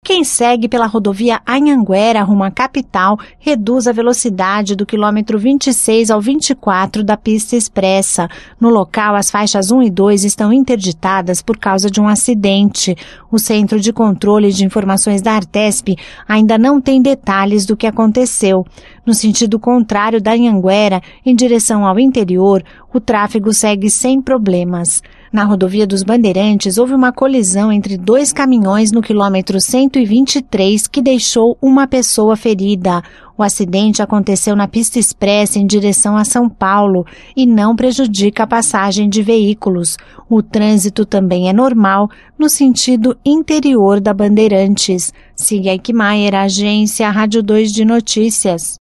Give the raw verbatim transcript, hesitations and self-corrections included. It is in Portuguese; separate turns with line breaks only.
quem segue pela rodovia Anhanguera rumo à capital reduz a velocidade do quilômetro vinte e seis ao vinte e quatro da pista expressa. No local, as faixas um e dois estão interditadas por causa de um acidente. O Centro de Controle de Informações da Artesp ainda não tem detalhes do que aconteceu. No sentido contrário da Anhanguera, em direção ao interior, o tráfego segue sem problemas. Na rodovia dos Bandeirantes, houve uma colisão entre dois caminhões no quilômetro cento e vinte e três que deixou uma pessoa ferida. O acidente aconteceu na pista expressa em direção a São Paulo e não prejudica a passagem de veículos. O trânsito também é normal no sentido interior da Bandeirantes. Siga Eichmeier, Agência Rádio dois de Notícias.